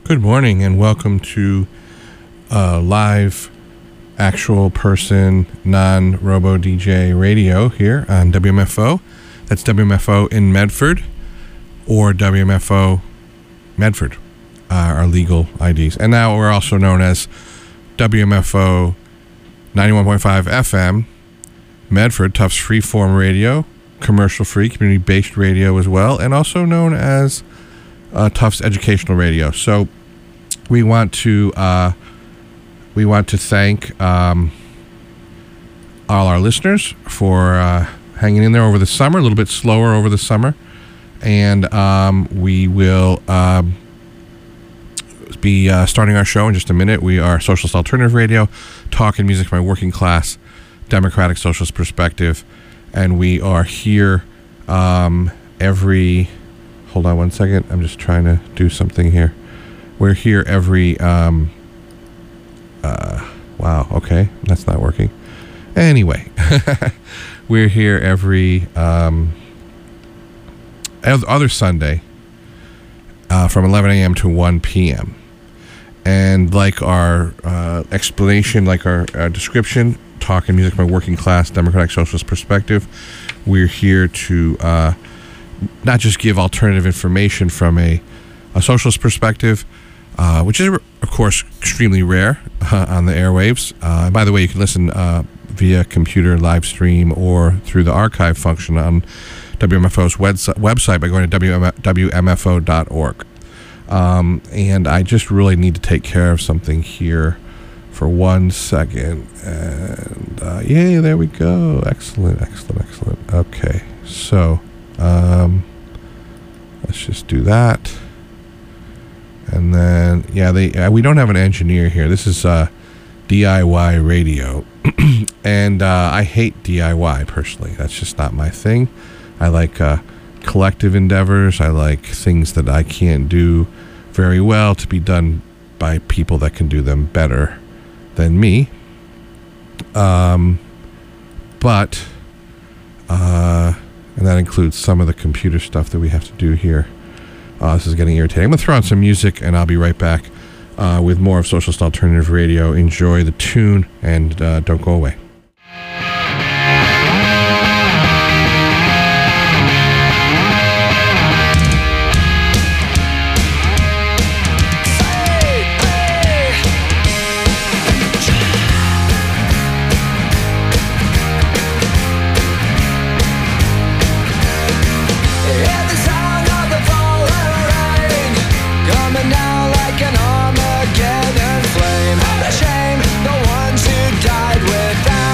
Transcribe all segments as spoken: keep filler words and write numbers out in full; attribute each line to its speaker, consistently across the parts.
Speaker 1: Good morning and welcome to uh, live, actual person, non-robo D J radio here on W M F O. That's W M F O in Medford or W M F O Medford, uh, our legal I Ds. And now we're also known as W M F O ninety-one point five F M, Medford, Tufts Freeform Radio, commercial-free, community-based radio as well, and also known as uh, Tufts Educational Radio. So we want to uh, we want to thank um, all our listeners for uh, hanging in there over the summer, a little bit slower over the summer, and um, we will um, be uh, starting our show in just a minute. We are Socialist Alternative Radio, talking music from a working class, democratic socialist perspective, and we are here um, every. Hold on one second. I'm just trying to do something here. We're here every, um, uh, wow, okay, that's not working. Anyway, we're here every um, other Sunday uh, from eleven a.m. to one p.m. And like our uh, explanation, like our, our description, talking music from a working class, democratic socialist perspective, we're here to uh, not just give alternative information from a, a socialist perspective, Uh, which is, of course, extremely rare uh, on the airwaves. Uh, and by the way, you can listen uh, via computer live stream or through the archive function on W M F O's website by going to W M F O dot org. Um, and I just really need to take care of something here for one second. And uh, yay, there we go. Excellent, excellent, excellent. Okay, so um, let's just do that. And then, yeah, they uh, we don't have an engineer here. This is uh, D I Y radio. and uh, I hate D I Y, personally. That's just not my thing. I like uh, collective endeavors. I like things that I can't do very well to be done by people that can do them better than me. Um, but, uh, and that includes some of the computer stuff that we have to do here. Uh, this is getting irritating. I'm going to throw on some music, and I'll be right back uh, with more of Socialist Alternative Radio. Enjoy the tune, and uh, don't go away.
Speaker 2: Shame the ones who died without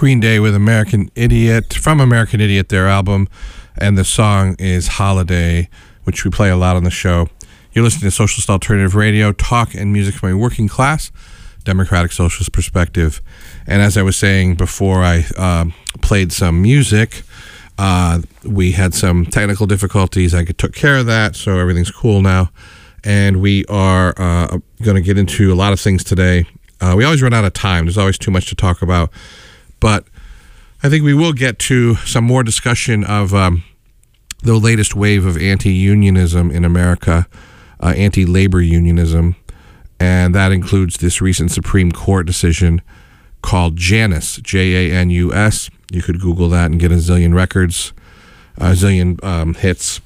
Speaker 1: Green Day with American Idiot, from American Idiot, their album, and the song is Holiday, which we play a lot on the show. You're listening to Socialist Alternative Radio, talk and music from a working class, democratic socialist perspective. And as I was saying before I uh, played some music, uh, we had some technical difficulties. I took care of that, so everything's cool now. And we are uh, going to get into a lot of things today. Uh, we always run out of time. There's always too much to talk about. But I think we will get to some more discussion of um, the latest wave of anti-unionism in America, uh, anti-labor unionism. And that includes this recent Supreme Court decision called Janus, J A N U S. You could Google that and get a zillion records, a zillion um, hits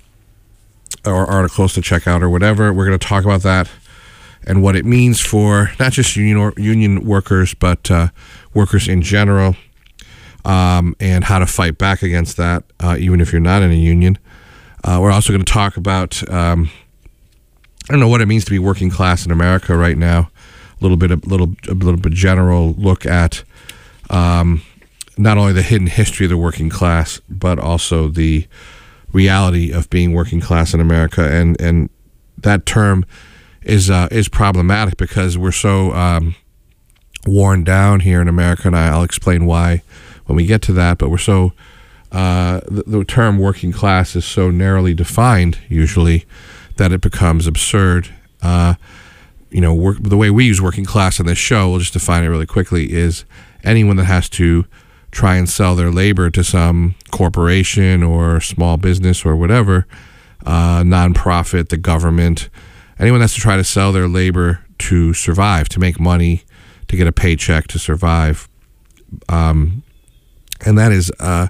Speaker 1: or articles to check out or whatever. We're going to talk about that and what it means for not just union or union workers, but uh, workers in general, um, and how to fight back against that, uh, even if you're not in a union. Uh, we're also going to talk about um, I don't know what it means to be working class in America right now. A little bit, a little, a little bit general look at um, not only the hidden history of the working class, but also the reality of being working class in America. And and that term is uh, is problematic because we're so um, worn down here in America, and I'll explain why when we get to that. But we're so uh, the, the term working class is so narrowly defined usually that it becomes absurd. Uh, you know, work, the way we use working class on this show, we'll just define it really quickly, is anyone that has to try and sell their labor to some corporation or small business or whatever, uh, nonprofit, the government, anyone that has to try to sell their labor to survive, to make money, to get a paycheck, to survive. Um, and that is, uh,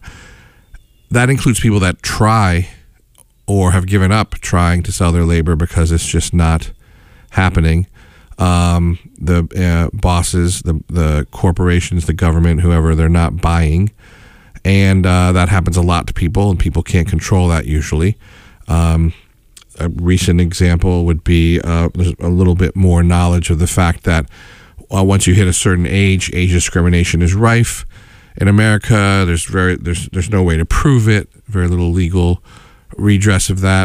Speaker 1: that includes people that try or have given up trying to sell their labor because it's just not happening. Um, the uh, bosses, the the corporations, the government, whoever, they're not buying. And uh, that happens a lot to people, and people can't control that usually. Um, a recent example would be uh, there's a little bit more knowledge of the fact that uh, once you hit a certain age, age discrimination is rife in America. There's very there's there's no way to prove it, very little legal redress of that.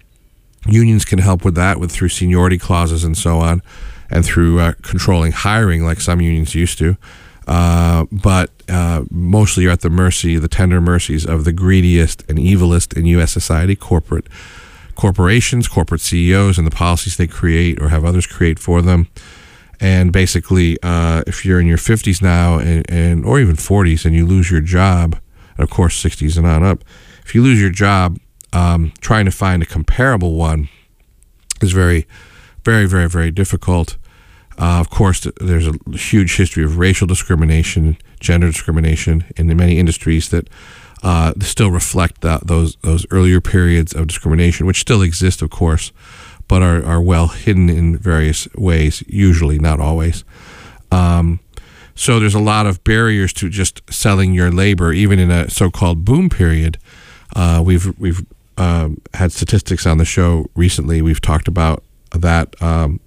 Speaker 1: Unions can help with that with through seniority clauses and so on, and through uh, controlling hiring like some unions used to. Uh, but uh, mostly you're at the mercy, the tender mercies of the greediest and evilest in U S society, corporate corporations, corporate C E Os, and the policies they create or have others create for them. And basically, uh, if you're in your fifties now and, and or even forties and you lose your job, and of course sixties and on up, if you lose your job, Um, trying to find a comparable one is very, very, very, very difficult. Uh, of course, there's a huge history of racial discrimination, gender discrimination in many industries that uh, still reflect that, those those earlier periods of discrimination, which still exist, of course, but are, are well hidden in various ways, usually, not always. Um, so there's a lot of barriers to just selling your labor, even in a so-called boom period. Uh, we've we've Um, had statistics on the show recently. We've talked about that um,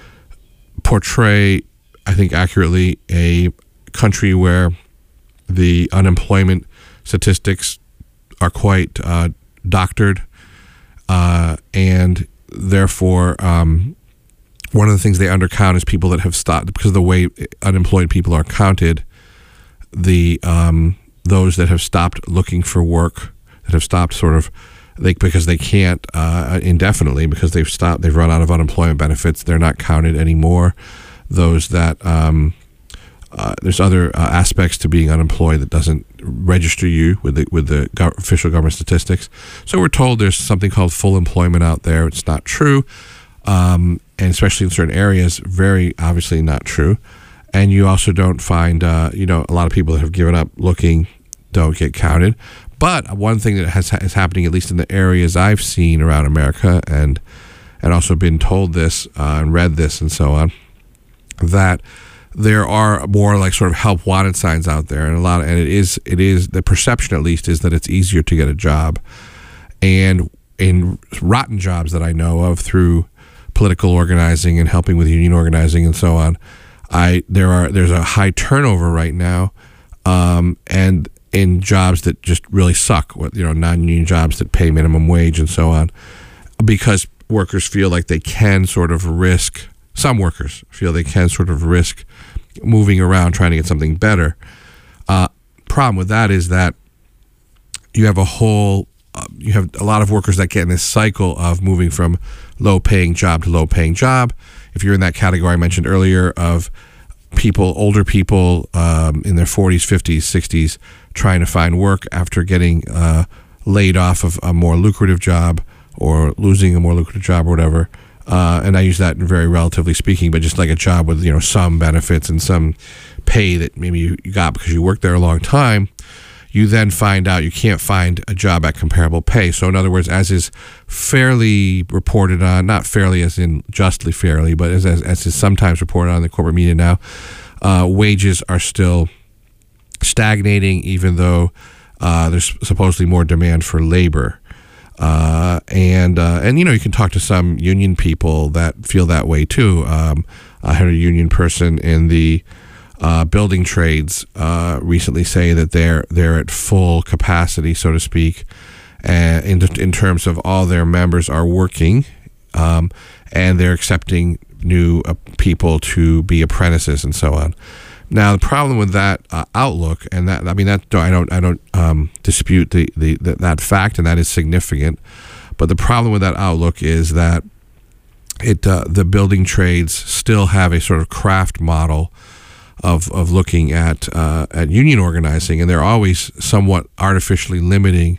Speaker 1: portray, I think accurately, a country where the unemployment statistics are quite uh, doctored, uh, and therefore um, one of the things they undercount is people that have stopped, because of the way unemployed people are counted, the um, those that have stopped looking for work, that have stopped sort of They, because they can't uh, indefinitely, because they've stopped, they've run out of unemployment benefits. They're not counted anymore. Those that um, uh, there's other uh, aspects to being unemployed that doesn't register you with the with the go- official government statistics. So we're told there's something called full employment out there. It's not true, um, and especially in certain areas, very obviously not true. And you also don't find, uh, you know, a lot of people that have given up looking don't get counted. But one thing that has is happening, at least in the areas I've seen around America, and and also been told this uh, and read this and so on, that there are more like sort of help wanted signs out there, and a lot of, and it is it is the perception, at least, is that it's easier to get a job, and in rotten jobs that I know of through political organizing and helping with union organizing and so on, I there are there's a high turnover right now um, and in jobs that just really suck, you know, non-union jobs that pay minimum wage and so on, because workers feel like they can sort of risk, some workers feel they can sort of risk moving around trying to get something better. Uh, problem with that is that you have a whole, uh, you have a lot of workers that get in this cycle of moving from low-paying job to low-paying job. If you're in that category I mentioned earlier of people, older people um, in their forties, fifties, sixties, trying to find work after getting uh, laid off of a more lucrative job or losing a more lucrative job or whatever. Uh, and I use that in very relatively speaking, but just like a job with, you know, some benefits and some pay that maybe you, you got because you worked there a long time, you then find out you can't find a job at comparable pay. So in other words, as is fairly reported on, not fairly as in justly fairly, but as, as, as is sometimes reported on the corporate media now, uh, wages are still stagnating, even though uh, there's supposedly more demand for labor. Uh, and, uh, and, you know, you can talk to some union people that feel that way too. Um, I had a union person in the uh, building trades uh, recently say that they're they're at full capacity, so to speak, and in, in terms of all their members are working, um, and they're accepting new uh, people to be apprentices and so on. Now, the problem with that uh, outlook, and that I mean that I don't I don't um, dispute the, the, the that fact, and that is significant. But the problem with that outlook is that it uh, the building trades still have a sort of craft model of of looking at uh, at union organizing, and they're always somewhat artificially limiting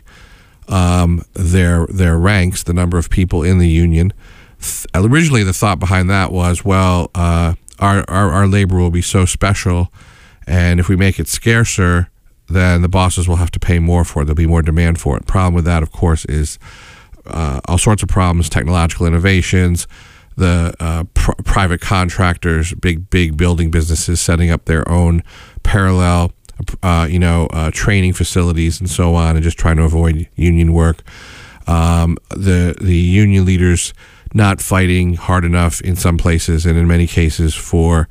Speaker 1: um, their their ranks, the number of people in the union. Th- originally, the thought behind that was, well. Uh, Our, our our labor will be so special, and if we make it scarcer, then the bosses will have to pay more for it. There'll be more demand for it. Problem with that, of course, is uh, all sorts of problems, technological innovations, the uh, pr- private contractors, big, big building businesses setting up their own parallel, uh, you know, uh, training facilities and so on, and just trying to avoid union work. Um, the the union leaders not fighting hard enough in some places and in many cases for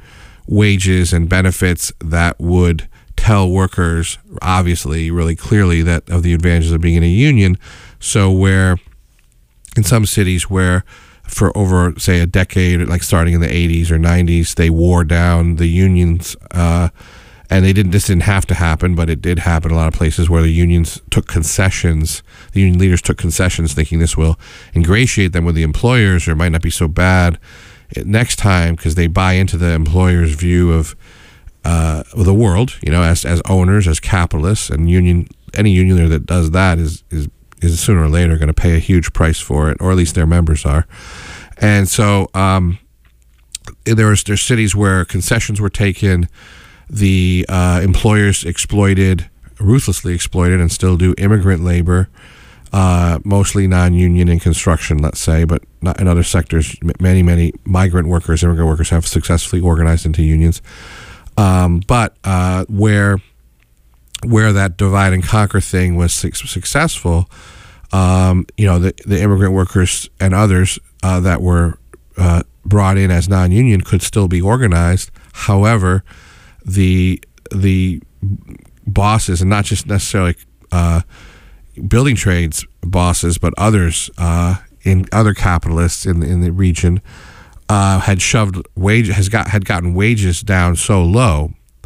Speaker 1: wages and benefits that would tell workers, obviously, really clearly that of the advantages of being in a union. So where in some cities where for over, say, a decade, like starting in the eighties or nineties, they wore down the unions, uh, and they didn't. This didn't have to happen, but it did happen in a lot of places where the unions took concessions. The union leaders took concessions, thinking this will ingratiate them with the employers, or it might not be so bad next time because they buy into the employer's view of uh, the world. You know, as as owners, as capitalists, and union any union leader that does that is is is sooner or later going to pay a huge price for it, or at least their members are. And so um, there was there's cities where concessions were taken. The uh, employers exploited, ruthlessly exploited, and still do immigrant labor, uh, mostly non-union in construction, let's say, but not in other sectors. Many, many migrant workers, immigrant workers have successfully organized into unions. Um, but uh, where where that divide and conquer thing was su- successful, um, you know, the, the immigrant workers and others uh, that were uh, brought in as non-union could still be organized. However, the the bosses, and not just necessarily uh, building trades bosses, but others uh, in other capitalists in in the region uh, had shoved wage has got had gotten wages down so low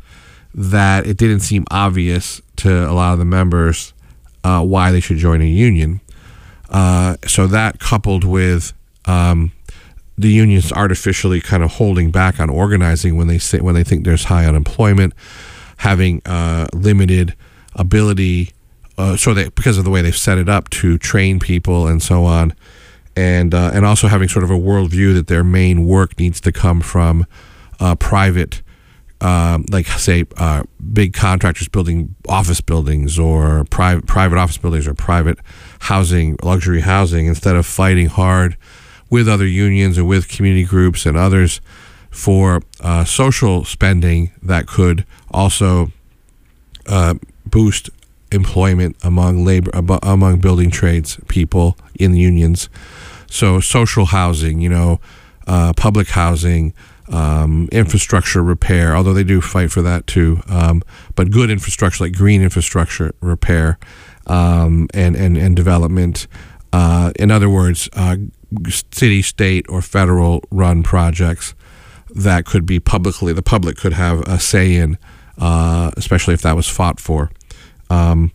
Speaker 1: that it didn't seem obvious to a lot of the members uh, why they should join a union. Uh, so that, coupled with um, the unions artificially kind of holding back on organizing when they say, when they think there's high unemployment, having uh, limited ability, uh, so that because of the way they've set it up to train people and so on, and uh, and also having sort of a worldview that their main work needs to come from uh, private, um, like say uh, big contractors building office buildings or private private office buildings or private housing, luxury housing, instead of fighting hard with other unions and with community groups and others for uh, social spending that could also uh, boost employment among labor among building trades people in the unions. So social housing, you know, uh, public housing, um, infrastructure repair, although they do fight for that too. Um, but good infrastructure, like green infrastructure repair um, and, and, and development. Uh, in other words, uh, city, state, or federal run projects that could be publicly, the public could have a say in, uh, especially if that was fought for. Um,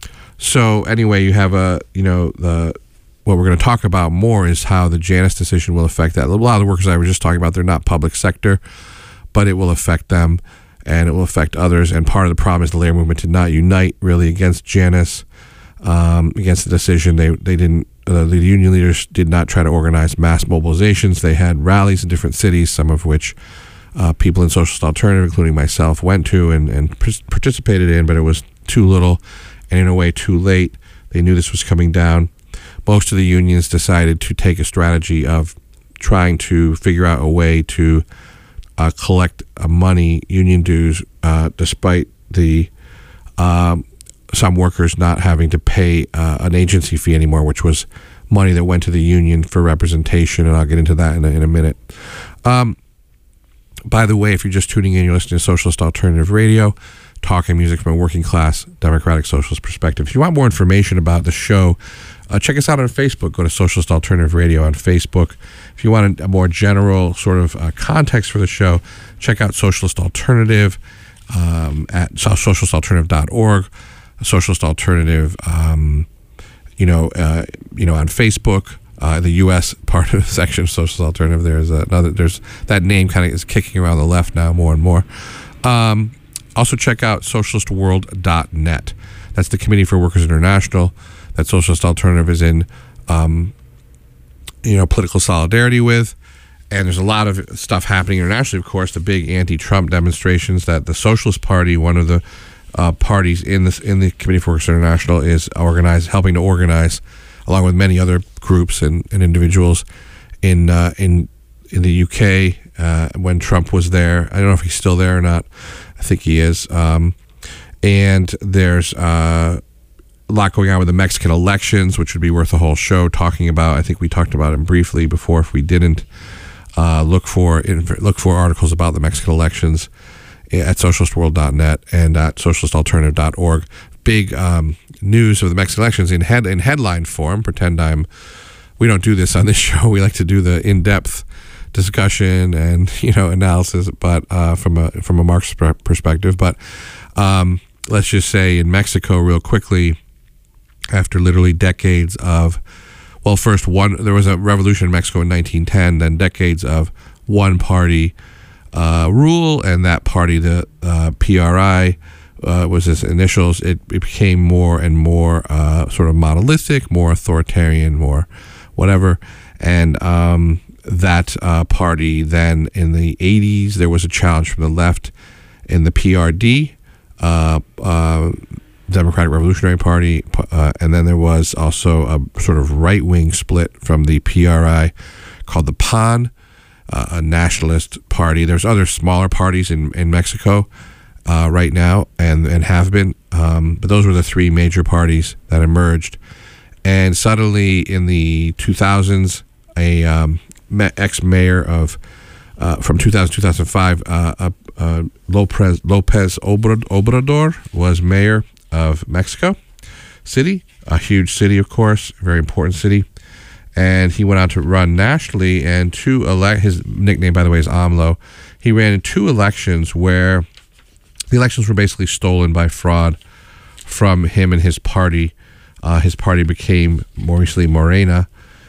Speaker 1: so anyway, you have a, you know, the, what we're going to talk about more is how the Janus decision will affect that. A lot of the workers I was just talking about, they're not public sector, but it will affect them and it will affect others. And part of the problem is the labor movement did not unite really against Janus, um, against the decision. They, they didn't, uh, the union leaders did not try to organize mass mobilizations. They had rallies in different cities, some of which uh, people in Socialist Alternative, including myself, went to and, and participated in, but it was too little and in a way too late. They knew this was coming down. Most of the unions decided to take a strategy of trying to figure out a way to uh, collect uh, money, union dues, uh, despite the um, some workers not having to pay uh, an agency fee anymore, which was money that went to the union for representation, and I'll get into that in a, in a minute. Um, by the way, if you're just tuning in, you're listening to Socialist Alternative Radio, talking music from a working class, democratic, socialist perspective. If you want more information about the show, Uh, check us out on Facebook. Go to Socialist Alternative Radio on Facebook. If you want a, a more general sort of uh, context for the show, check out Socialist Alternative um, at socialist alternative dot org. Socialist Alternative, um, you know, uh, you know, on Facebook. Uh, the U S part of the section of Socialist Alternative. There's another. There's that name kind of is kicking around the left now more and more. Um, also, check out socialist world dot net. That's the Committee for Workers International that Socialist Alternative is in, um, you know, political solidarity with. And there's a lot of stuff happening internationally, of course, the big anti-Trump demonstrations that the Socialist Party, one of the uh, parties in this in the Committee for Workers International, is organized, helping to organize, along with many other groups and, and individuals in uh, in in the U K uh, when Trump was there. I don't know if he's still there or not. I think he is. Um, and there's uh, a lot going on with the Mexican elections, which would be worth a whole show talking about. I think we talked about them briefly before. If we didn't, uh, look for look for articles about the Mexican elections at socialist world dot net and at socialist alternative dot org. Big um, news of the Mexican elections in head in headline form. Pretend I'm. We don't do this on this show. We like to do the in-depth discussion and you know analysis, but uh, from a from a Marxist perspective. But um, let's just say in Mexico, real quickly, after literally decades of, well, first one, there was a revolution in Mexico in nineteen ten, then decades of one-party uh, rule, and that party, the uh, P R I, uh, was its initials. It, it became more and more uh, sort of monolithic, more authoritarian, more whatever, and um, that uh, party then in the eighties, there was a challenge from the left in the P R D, uh, uh, Democratic Revolutionary Party, uh, and then there was also a sort of right-wing split from the P R I called the P A N, uh, a nationalist party. There's other smaller parties in, in Mexico uh, right now and, and have been, um, but those were the three major parties that emerged. And suddenly in the two thousands, a um, ex-mayor of, uh, from two thousand to two thousand five, uh, uh, uh, Lopez, Lopez Obrador was mayor of Mexico City, a huge city, of course, a very important city. And he went on to run nationally, and two ele- his nickname, by the way, is AMLO. He ran in two elections where the elections were basically stolen by fraud from him and his party. Uh, his party became more recently Morena.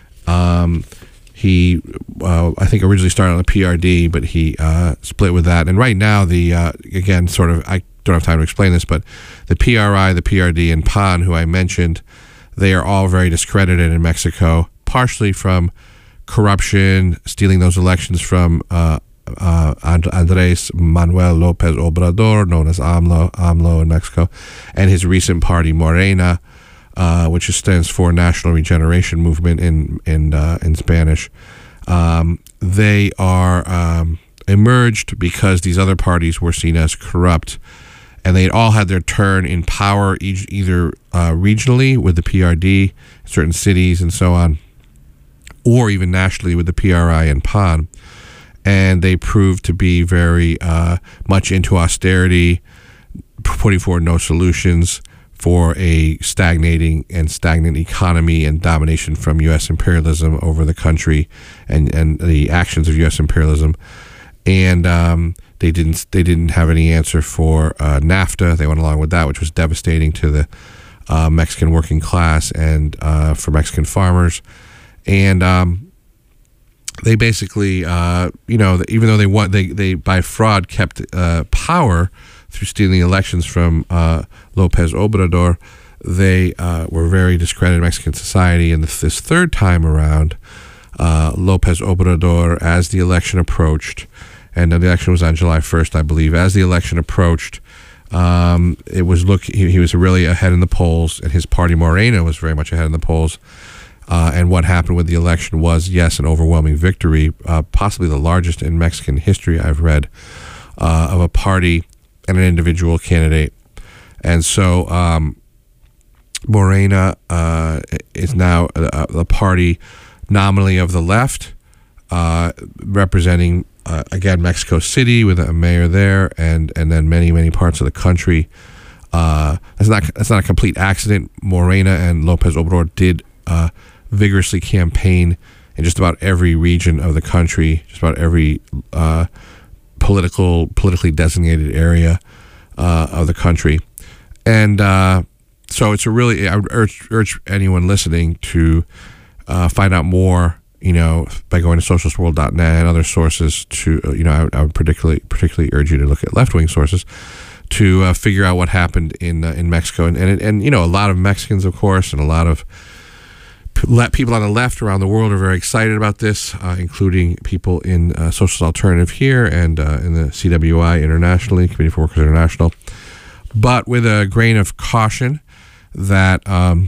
Speaker 1: Um, he, uh, I think, originally started on the P R D, but he uh, split with that. And right now, the uh, again, sort of, I don't have time to explain this, but the P R I, the P R D, and P A N, who I mentioned, they are all very discredited in Mexico, partially from corruption, stealing those elections from uh, uh, Andrés Manuel López Obrador, known as AMLO, AMLO in Mexico, and his recent party, Morena, uh, which stands for National Regeneration Movement in in uh, in Spanish. Um, they are um, emerged because these other parties were seen as corrupt, and they all had their turn in power, e- either uh, regionally with the P R D, certain cities and so on, or even nationally with the P R I and P A N. and they proved to be very uh, much into austerity, putting forward no solutions for a stagnating and stagnant economy and domination from U S imperialism over the country, and, and the actions of U S imperialism. And um, they didn't they didn't have any answer for uh, NAFTA. They went along with that, which was devastating to the uh, Mexican working class and uh, for Mexican farmers. And um, they basically, uh, you know, even though they won, they they by fraud kept uh, power through stealing elections from uh, Lopez Obrador. They uh, were very discredited in Mexican society. And this, this third time around, uh, Lopez Obrador, as the election approached, and the election was on July first, I believe, as the election approached, um, it was look he, he was really ahead in the polls, and his party Morena was very much ahead in the polls. Uh, and what happened with the election was, yes, an overwhelming victory, uh, possibly the largest in Mexican history I've read, uh, of a party and an individual candidate. And so um, Morena uh, is now a, a party nominally of the left, uh, representing, uh, again, Mexico City with a mayor there, and, and then many, many parts of the country. Uh, that's not that's not a complete accident. Morena and Lopez Obrador did uh, vigorously campaign in just about every region of the country, just about every uh, political, politically designated area uh, of the country. And uh, so it's a really, I would urge, urge anyone listening to uh, find out more, you know, by going to socialist world dot net and other sources to, you know, I would, I would particularly particularly urge you to look at left-wing sources to uh, figure out what happened in uh, in Mexico. And, and, and, you know, a lot of Mexicans, of course, and a lot of people on the left around the world are very excited about this, uh, including people in uh, Socialist Alternative here and uh, in the C W I internationally, Committee for Workers International, but with a grain of caution that um,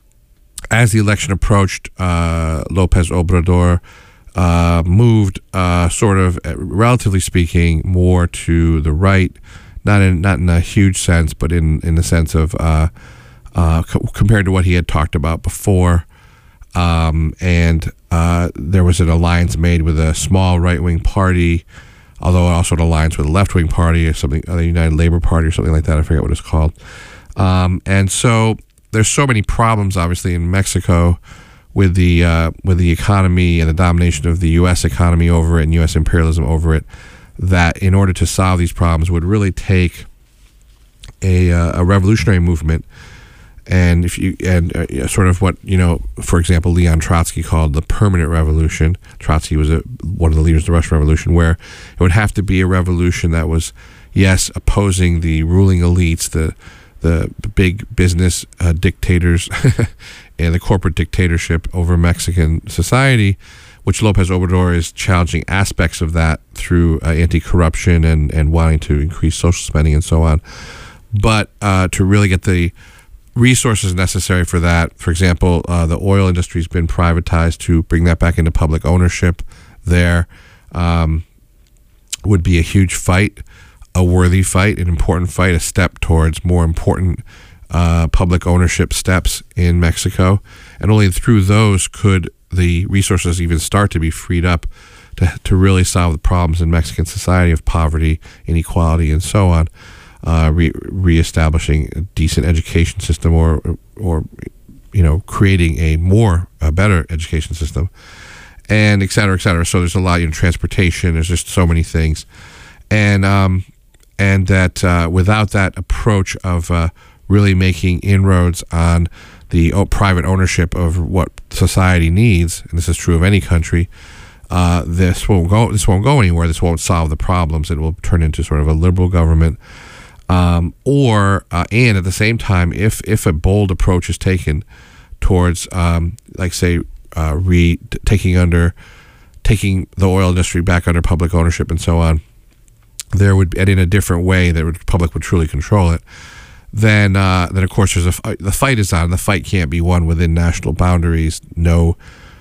Speaker 1: as the election approached, uh, Lopez Obrador uh, moved uh, sort of, relatively speaking, more to the right, not in not in a huge sense, but in, in the sense of uh, uh, co- compared to what he had talked about before. Um, and uh, there was an alliance made with a small right-wing party, although also an alliance with a left-wing party or something, the United Labor Party or something like that. I forget what it's called. Um, and so there's so many problems, obviously, in Mexico with the uh, with the economy and the domination of the U S economy over it and U S imperialism over it, that in order to solve these problems would really take a, uh, a revolutionary movement. And if you and uh, sort of what, you know, for example, Leon Trotsky called the permanent revolution. Trotsky was a, one of the leaders of the Russian Revolution, where it would have to be a revolution that was, yes, opposing the ruling elites, the the big business uh, dictators, and the corporate dictatorship over Mexican society, which Lopez Obrador is challenging aspects of that through uh, anti-corruption and and wanting to increase social spending and so on. But uh, to really get the resources necessary for that. For example, uh, the oil industry has been privatized. To bring that back into public ownership there um, would be a huge fight, a worthy fight, an important fight, a step towards more important uh, public ownership steps in Mexico. And only through those could the resources even start to be freed up to, to really solve the problems in Mexican society of poverty, inequality, and so on. Uh, re- reestablishing a decent education system, or, or, you know, creating a more, a better education system, and et cetera, et cetera. So there's a lot, you know, transportation. There's just so many things, and um, and that uh, without that approach of uh, really making inroads on the oh, private ownership of what society needs, and this is true of any country, uh, this won't go. This won't go anywhere. This won't solve the problems. It will turn into sort of a liberal government. Um, or uh, and at the same time, if if a bold approach is taken towards, um, like say, uh, re t- taking under, taking the oil industry back under public ownership and so on, there would, and in a different way that the public would truly control it. Then, uh, then of course, there's a the fight is on. The fight can't be won within national boundaries. No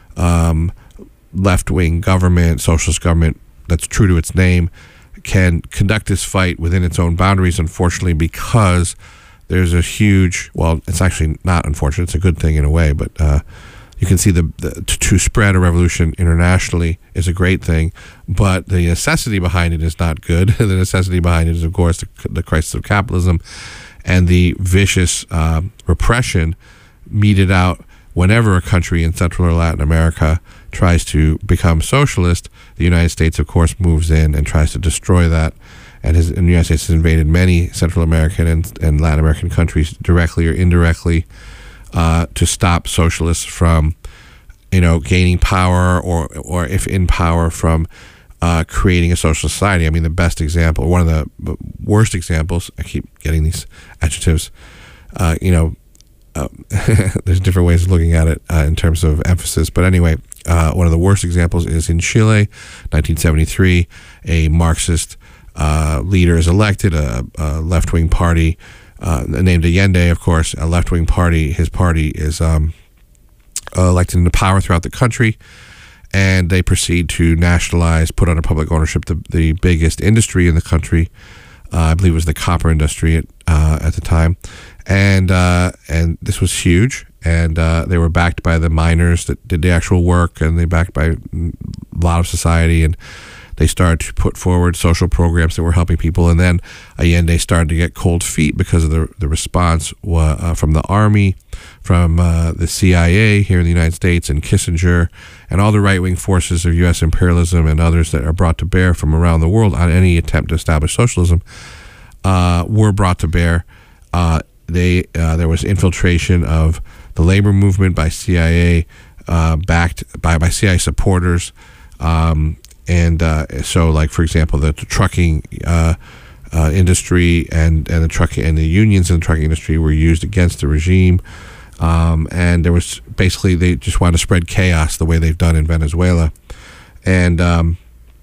Speaker 1: um, left-wing government, socialist government that's true to its name, can conduct this fight within its own boundaries, unfortunately, because there's a huge, well, it's actually not unfortunate, it's a good thing in a way, but uh, you can see the, the to, to spread a revolution internationally is a great thing, but the necessity behind it is not good. The necessity behind it is, of course, the, the crisis of capitalism and the vicious uh, repression meted out whenever a country in Central or Latin America tries to become socialist. The United States, of course, moves in and tries to destroy that. And, his, and the United States has invaded many Central American and, and Latin American countries directly or indirectly uh, to stop socialists from, you know, gaining power, or or if in power, from uh, creating a social society. I mean, the best example, one of the worst examples, I keep getting these adjectives, uh, you know, uh, there's different ways of looking at it uh, in terms of emphasis. But anyway, uh, one of the worst examples is in Chile, nineteen seventy-three, a Marxist Uh, leader is elected, a, a left-wing party uh, named Allende, of course, a left-wing party. His party is um, elected into power throughout the country, and they proceed to nationalize, put under public ownership the, the biggest industry in the country. Uh, I believe it was the copper industry at, uh, at the time, and uh, and this was huge. And uh, they were backed by the miners that did the actual work, and they backed by a lot of society, and they started to put forward social programs that were helping people. And then Allende started to get cold feet because of the the response uh, from the army, from uh, the C I A here in the United States, and Kissinger, and all the right-wing forces of U S imperialism and others that are brought to bear from around the world on any attempt to establish socialism uh, were brought to bear. Uh, they uh, there was infiltration of the labor movement by C I A, uh, backed by, by C I A supporters. Um, And uh, so, like, for example, the, the trucking uh, uh, industry and, and the trucking and the unions in the trucking industry were used against the regime. Um, and there was basically, they just wanted to spread chaos the way they've done in Venezuela. And um,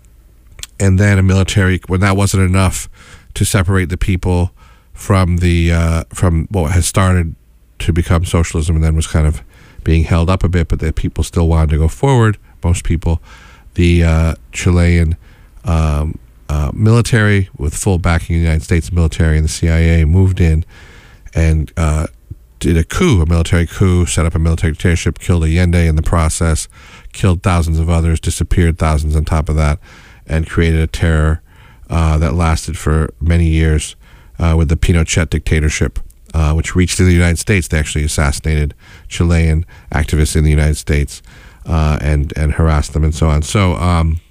Speaker 1: and then a military, when that wasn't enough to separate the people from the uh, from what had started to become socialism, and then was kind of being held up a bit, but the people still wanted to go forward. Most people. The uh, Chilean um, uh, military, with full backing of the United States military and the C I A, moved in and uh, did a coup, a military coup, set up a military dictatorship, killed Allende in the process, killed thousands of others, disappeared thousands on top of that, and created a terror uh, that lasted for many years uh, with the Pinochet dictatorship, uh, which reached in the United States. They actually assassinated Chilean activists in the United States. Uh, and and harass them and so on. So um,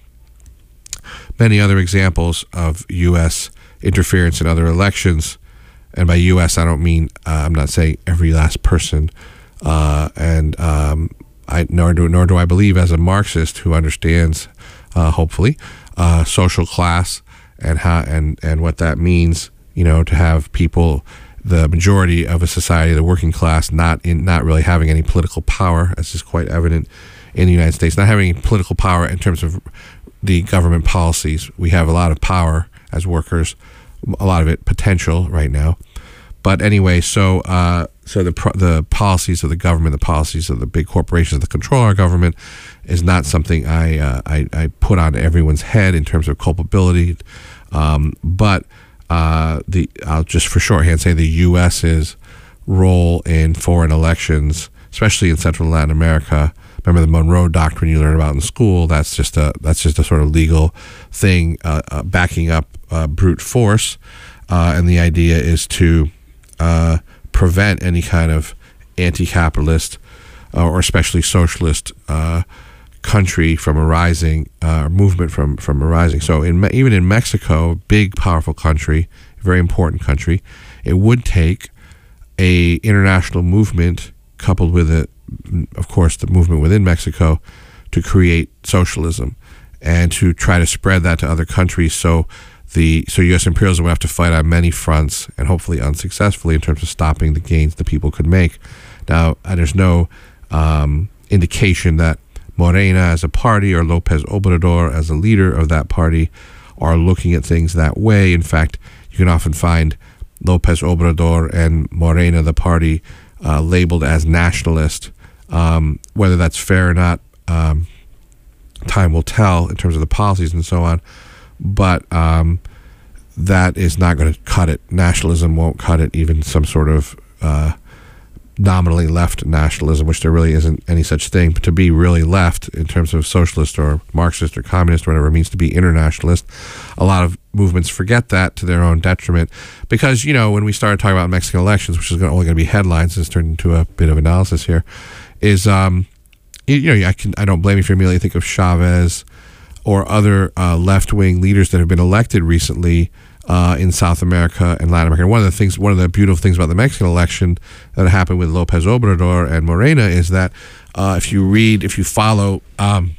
Speaker 1: many other examples of U S interference in other elections, and by U S I don't mean uh, I'm not saying every last person. Uh, and um, I nor do nor do I believe, as a Marxist who understands, uh, hopefully, uh, social class and how and and what that means. You know, to have people, the majority of a society, the working class, not in not really having any political power, as is quite evident in the United States, not having any political power in terms of the government policies. We have a lot of power as workers, a lot of it potential right now. But anyway, so uh, so the the policies of the government, the policies of the big corporations that control our government, is not something I uh, I, I put on everyone's head in terms of culpability. Um, but uh, the I'll just for shorthand say the U S's role in foreign elections, especially in Central and Latin America. Remember the Monroe Doctrine you learn about in school? That's just a that's just a sort of legal thing uh, uh, backing up uh, brute force, uh, and the idea is to uh, prevent any kind of anti-capitalist uh, or especially socialist uh, country from arising, uh, movement from from arising. So in even in Mexico, a big powerful country, a very important country, it would take a international movement coupled with it, of course, the movement within Mexico, to create socialism and to try to spread that to other countries. So the so U S imperialism would have to fight on many fronts, and hopefully unsuccessfully, in terms of stopping the gains the people could make. Now, uh, there's no um, indication that Morena as a party or López Obrador as a leader of that party are looking at things that way. In fact, you can often find López Obrador and Morena, the party, uh, labeled as nationalist. Um, whether that's fair or not, um, time will tell in terms of the policies and so on. But um, that is not going to cut it. Nationalism won't cut it. Even some sort of uh, nominally left nationalism, which there really isn't any such thing. But to be really left in terms of socialist or Marxist or communist or whatever it means to be internationalist, a lot of movements forget that to their own detriment. Because, you know, when we started talking about Mexican elections, which is only going to be headlines, it's turned into a bit of analysis here, is, um, you, you know, I can I don't blame you if you immediately think of Chavez or other uh, left-wing leaders that have been elected recently Uh, in South America and Latin America. And one of the things, one of the beautiful things about the Mexican election that happened with López Obrador and Morena is that uh, if you read, if you follow um,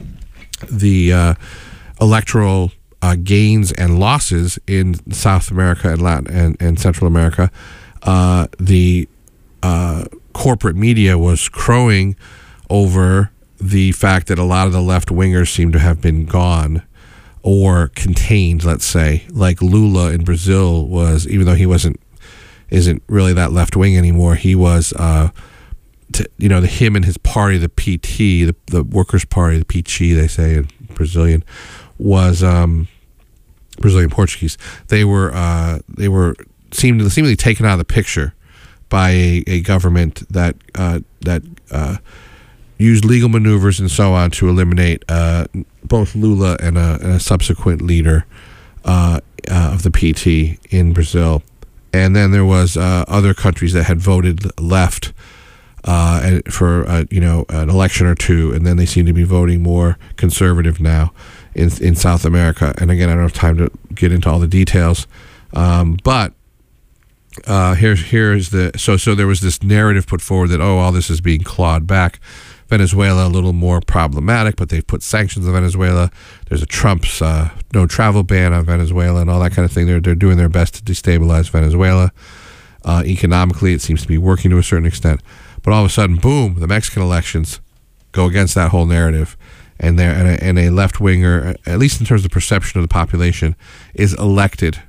Speaker 1: the uh, electoral uh, gains and losses in South America and Latin and, and Central America, uh, the uh, corporate media was crowing over the fact that a lot of the left wingers seem to have been gone or contained, let's say, like Lula in Brazil was, even though he wasn't, isn't really that left wing anymore. He was, uh, to, you know, the him and his party, the P T, the, the Workers' Party, the P T, they say in Brazilian, was um, Brazilian Portuguese. They were, uh, they were seemed seemingly taken out of the picture by a, a government that uh, that. Uh, used legal maneuvers and so on to eliminate uh, both Lula and a, and a subsequent leader uh, uh, of the P T in Brazil. And then there was uh, other countries that had voted left uh, and for uh, you know an election or two, and then they seem to be voting more conservative now in in South America. And again, I don't have time to get into all the details, um, but uh, here's here's the so so there was this narrative put forward that oh all this is being clawed back. Venezuela a little more problematic, but they've put sanctions on Venezuela. There's a Trump's uh, no travel ban on Venezuela and all that kind of thing. They're they're doing their best to destabilize Venezuela. Uh, economically, it seems to be working to a certain extent. But all of a sudden, boom, the Mexican elections go against that whole narrative. And, there, and a, and a left-winger, at least in terms of perception of the population, is elected.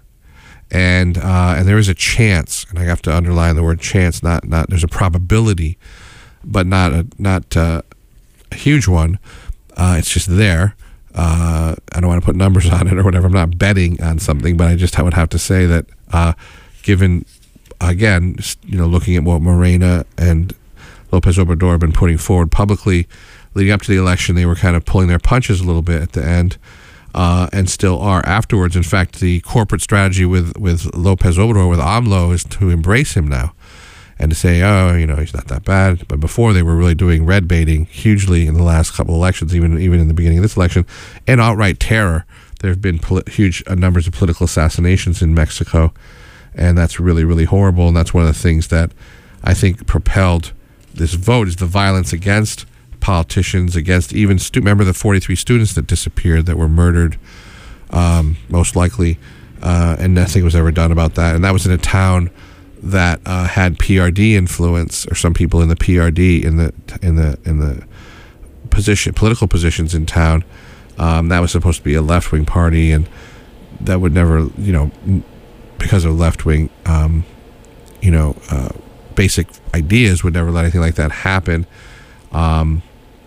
Speaker 1: And uh, and there is a chance, and I have to underline the word chance, not not there's a probability, but not a not uh, a huge one. Uh, it's just there. Uh, I don't want to put numbers on it or whatever. I'm not betting on something, but I just would have to say that uh, given, again, you know, looking at what Morena and López Obrador have been putting forward publicly leading up to the election, they were kind of pulling their punches a little bit at the end, uh, and still are afterwards. In fact, the corporate strategy with, with López Obrador, with AMLO, is to embrace him now and to say, oh, you know, he's not that bad. But before, they were really doing red baiting hugely in the last couple of elections, even even in the beginning of this election, and outright terror. There have been poli- huge uh, numbers of political assassinations in Mexico, and that's really, really horrible. And that's one of the things that I think propelled this vote, is the violence against politicians, against even stu- remember the forty-three students that disappeared, that were murdered, um, most likely, uh, and nothing was ever done about that. And that was in a town that uh, had P R D influence, or some people in the P R D in the in the in the position political positions in town. Um, that was supposed to be a left wing party, and that would never, you know, because of left wing, um, you know, uh, basic ideas, would never let anything like that happen. Um,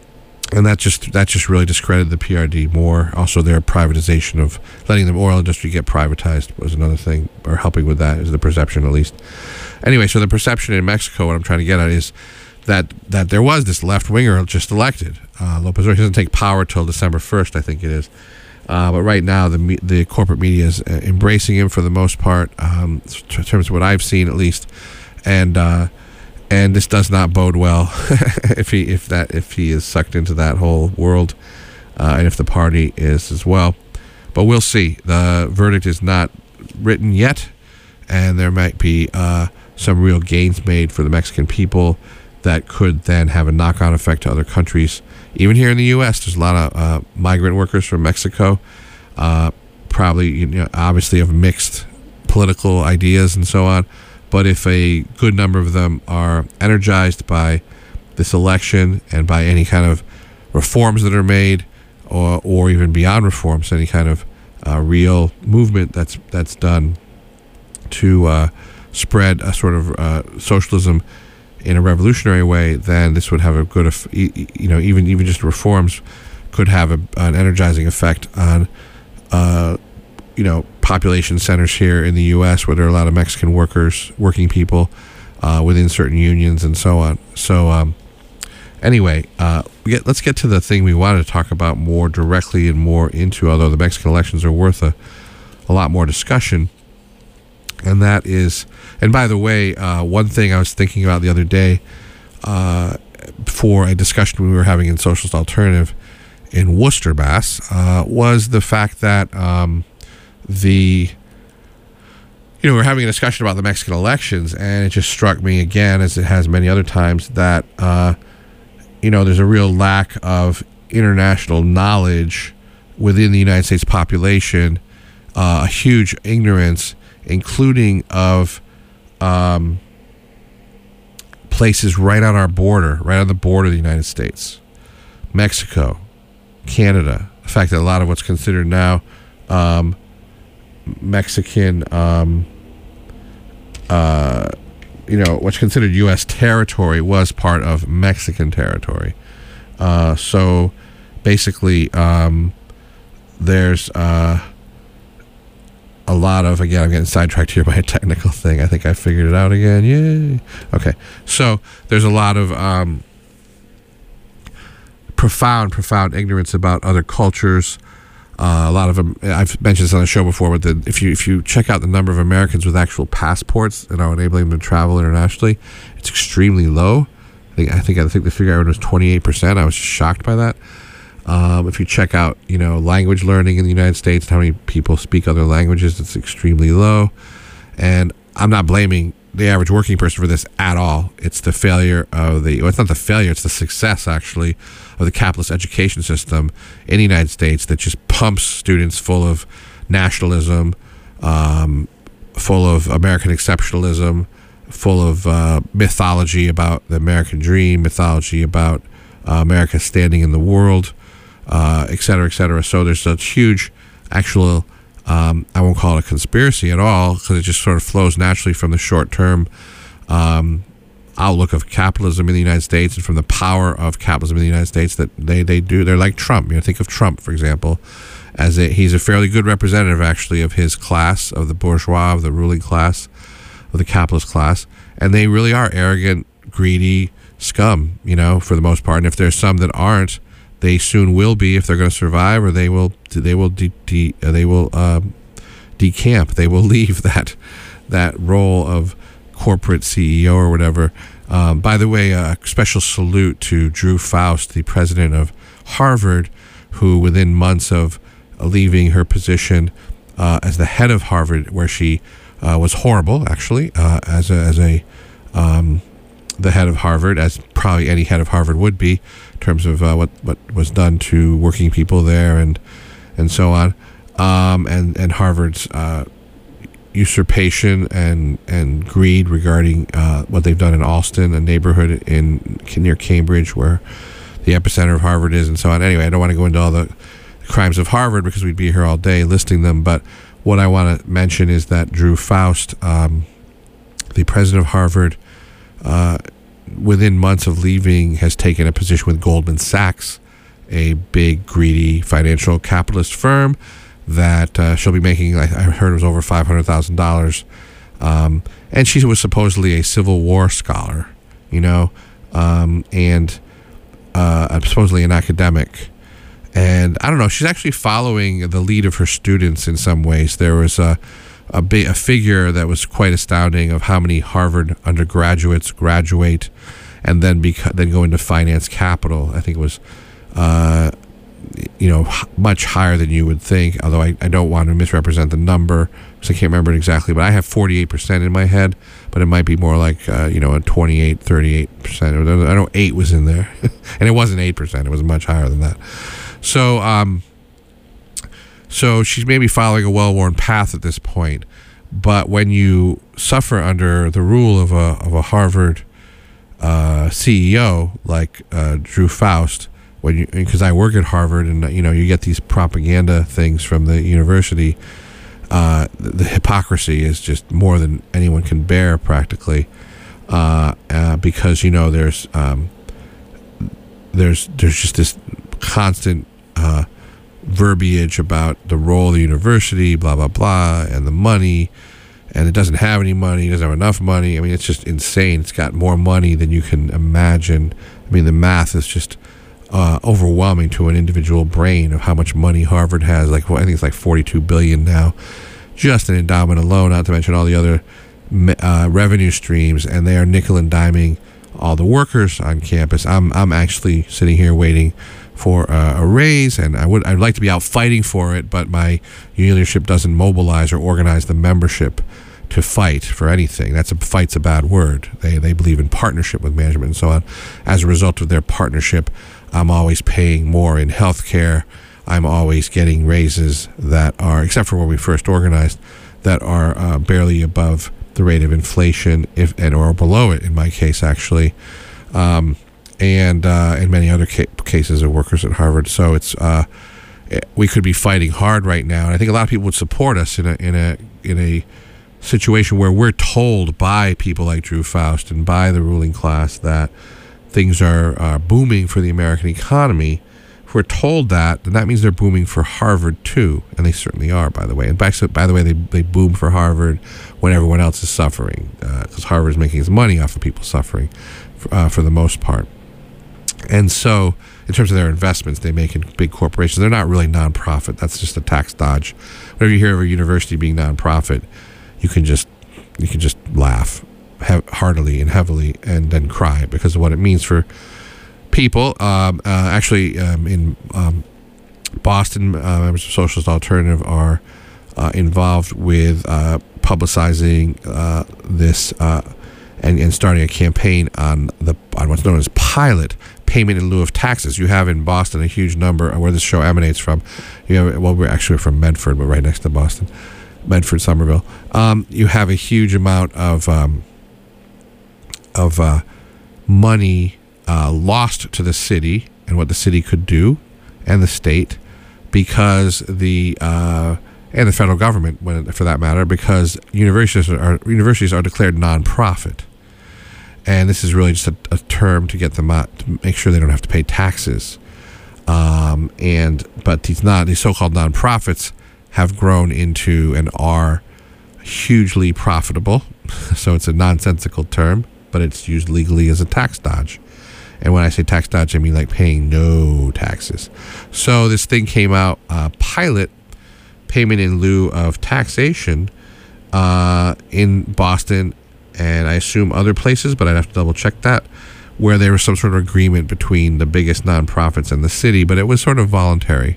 Speaker 1: and that just that just really discredited the P R D more. Also, their privatization of letting the oil industry get privatized was another thing, or helping with that, is the perception, at least. Anyway, so the perception in Mexico, what I'm trying to get at, is that that there was this left winger just elected. Uh, López Obrador doesn't take power till December first, I think it is. Uh, but right now, the the corporate media is embracing him for the most part, um, in terms of what I've seen, at least, and. Uh, And this does not bode well if he if that if he is sucked into that whole world, uh, and if the party is as well. But we'll see. The verdict is not written yet, and there might be uh, some real gains made for the Mexican people that could then have a knock-on effect to other countries. Even here in the U S, there's a lot of uh, migrant workers from Mexico, uh, probably, you know, obviously of mixed political ideas and so on. But if a good number of them are energized by this election and by any kind of reforms that are made, or or even beyond reforms, any kind of uh, real movement that's that's done to uh, spread a sort of uh, socialism in a revolutionary way, then this would have a good, you know, even even just reforms could have a, an energizing effect on, uh, you know, population centers here in the U S, where there are a lot of Mexican workers, working people, uh, within certain unions and so on. So um, anyway, uh, we get, let's get to the thing we wanted to talk about more directly and more into, although the Mexican elections are worth a, a lot more discussion. And that is, and by the way, uh, one thing I was thinking about the other day uh, for a discussion we were having in Socialist Alternative in Worcester, Mass, uh, was the fact that um, the, you know, we were having a discussion about the Mexican elections, and it just struck me again, as it has many other times, that, uh, you know, there's a real lack of international knowledge within the United States population, uh, a huge ignorance, including of um, places right on our border, right on the border of the United States, Mexico, Canada. The fact that a lot of what's considered now um, Mexican, um, uh, you know, what's considered U S territory was part of Mexican territory. Uh, so basically, um, there's uh, a lot of, again, I'm getting sidetracked here by a technical thing. I think I figured it out again. Yay. Okay. So there's a lot of um, profound, profound ignorance about other cultures. Uh, a lot of them, I've mentioned this on the show before, but the, if you if you check out the number of Americans with actual passports and are enabling them to travel internationally, it's extremely low. I think I think I think the figure I heard was twenty-eight percent. I was shocked by that. Um, if you check out, you know, language learning in the United States and how many people speak other languages, it's extremely low. And I'm not blaming the average working person for this at all. It's the failure of the, well, it's not the failure, it's the success, actually, of the capitalist education system in the United States that just pumps students full of nationalism, um, full of American exceptionalism, full of uh, mythology about the American dream, mythology about uh, America standing in the world, uh, et cetera, et cetera. So there's a huge actual, um, I won't call it a conspiracy at all, because it just sort of flows naturally from the short-term um, outlook of capitalism in the United States and from the power of capitalism in the United States that they, they do. They're like Trump. You know, think of Trump, for example, as a, he's a fairly good representative, actually, of his class, of the bourgeois, of the ruling class, of the capitalist class. And they really are arrogant, greedy scum, you know, for the most part. And if there's some that aren't, they soon will be, if they're going to survive, or they will they will de, de, they will um, decamp. They will leave that that role of corporate C E O or whatever. Um, by the way, a special salute to Drew Faust, the president of Harvard, who within months of leaving her position uh, as the head of Harvard, where she uh, was horrible, actually, uh, as a, as a um, the head of Harvard, as probably any head of Harvard would be, in terms of uh, what what was done to working people there and and so on, um, and and Harvard's uh, usurpation and and greed regarding uh, what they've done in Alston, a neighborhood in near Cambridge where the epicenter of Harvard is, and so on. Anyway, I don't want to go into all the crimes of Harvard because we'd be here all day listing them, but what I want to mention is that Drew Faust, um, the president of Harvard, uh, within months of leaving, has taken a position with Goldman Sachs, a big, greedy financial capitalist firm that uh, she'll be making, I heard it was over five hundred thousand dollars. Um, and she was supposedly a Civil War scholar, you know, um, and uh, supposedly an academic. And I don't know, she's actually following the lead of her students in some ways. There was a a, big, a figure that was quite astounding of how many Harvard undergraduates graduate and then beca- then go into finance capital. I think it was, uh, you know, much higher than you would think, although I, I don't want to misrepresent the number because I can't remember it exactly, but I have forty-eight percent in my head, but it might be more like, uh, you know, a twenty-eight, thirty-eight percent. I know eight was in there, and it wasn't eight percent. It was much higher than that. So, um, so she's maybe following a well-worn path at this point, but when you suffer under the rule of a of a Harvard uh, C E O like uh, Drew Faust, when you, because I work at Harvard, and you know you get these propaganda things from the university, uh, the, the hypocrisy is just more than anyone can bear, practically, uh, uh, because you know there's um, there's there's just this constant uh, verbiage about the role of the university, blah blah blah, and the money, and it doesn't have any money, it doesn't have enough money. I mean, it's just insane. It's got more money than you can imagine. I mean, the math is just uh, overwhelming to an individual brain of how much money Harvard has. Like, well, I think it's like forty-two billion dollars now, just in endowment alone, not to mention all the other uh, revenue streams, and they are nickel and diming all the workers on campus. I'm I'm actually sitting here waiting for uh, a raise, and I would I'd like to be out fighting for it, but my union leadership doesn't mobilize or organize the membership to fight for anything. That's a fight's a bad word. They they believe in partnership with management and so on. As a result of their partnership, I'm always paying more in health care. I'm always getting raises that are, except for when we first organized, that are uh, barely above the rate of inflation, if and or below it in my case, actually, um, and uh, in many other ca- cases of workers at Harvard. So it's uh, it, we could be fighting hard right now, and I think a lot of people would support us in a in a in a situation where we're told by people like Drew Faust and by the ruling class that things are uh, booming for the American economy. If we're told that, then that means they're booming for Harvard too, and they certainly are, by the way. And by, by the way, they they boom for Harvard when everyone else is suffering, because uh, Harvard is making its money off of people suffering, for, uh, for the most part. And so, in terms of their investments they make in big corporations, they're not really nonprofit. That's just a tax dodge. Whenever you hear of a university being nonprofit, you can just you can just laugh he- heartily and heavily, and then cry because of what it means for people. Um, uh, actually, um, in um, Boston, uh, members of Socialist Alternative are uh, involved with uh, publicizing uh, this uh, and, and starting a campaign on the on what's known as pilot payment in lieu of taxes. You have in Boston a huge number, where this show emanates from. You have, well, we're actually from Medford, but right next to Boston, Medford, Somerville. Um, you have a huge amount of um, of uh, money Uh, lost to the city and what the city could do, and the state, because the uh, and the federal government, when, for that matter, because universities are universities are declared nonprofit, and this is really just a, a term to get them out, to make sure they don't have to pay taxes. Um, and but these not these so-called nonprofits have grown into and are hugely profitable. So it's a nonsensical term, but it's used legally as a tax dodge. And when I say tax dodge, I mean like paying no taxes. So this thing came out, uh, pilot payment in lieu of taxation uh, in Boston, and I assume other places, but I'd have to double check that, where there was some sort of agreement between the biggest nonprofits and the city, but it was sort of voluntary.